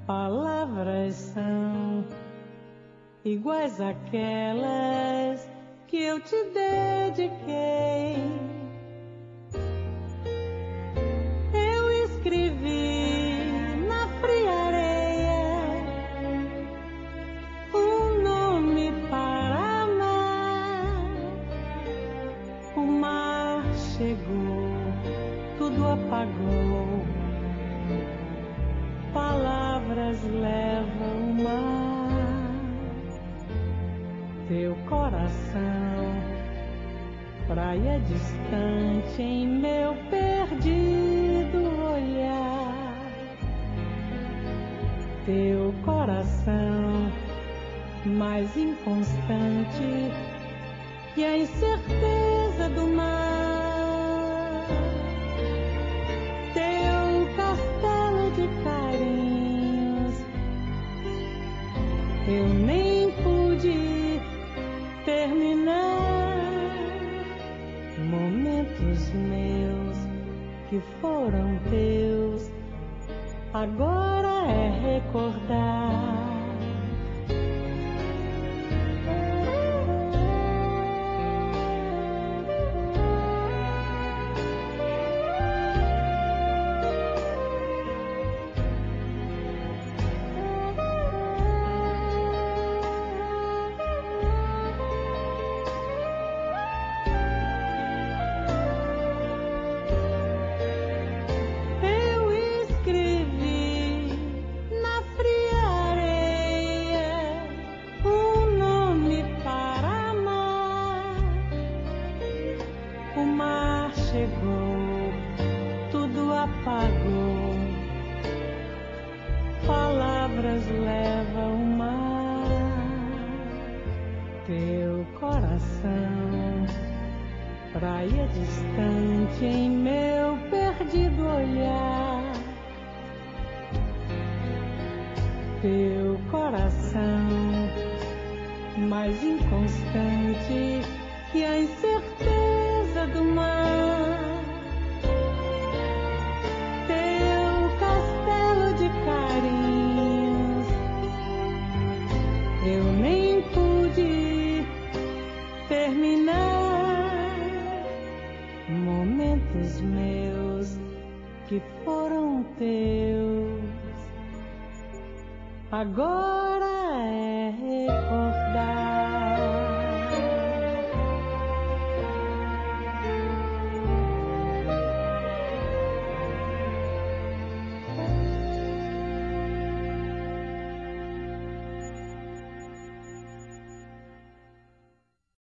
palavras são iguais àquelas que eu te dediquei. Eu escrevi na fria areia um nome para amar. O mar chegou, tudo apagou. Palavras levam o mar. Teu coração, praia distante em meu perdido olhar. Teu coração, mais inconstante que a incerteza do mar. Teu castelo de carinhos, eu nem pude terminar. Momentos meus que foram teus, agora é recordar. Chegou, tudo apagou. Palavras levam o mar. Teu coração, praia distante em meu perdido olhar. Teu coração, mais inconstante que a incerteza do mar. Teu castelo de carinhos, eu nem pude terminar. Momentos meus que foram teus, agora é recordar.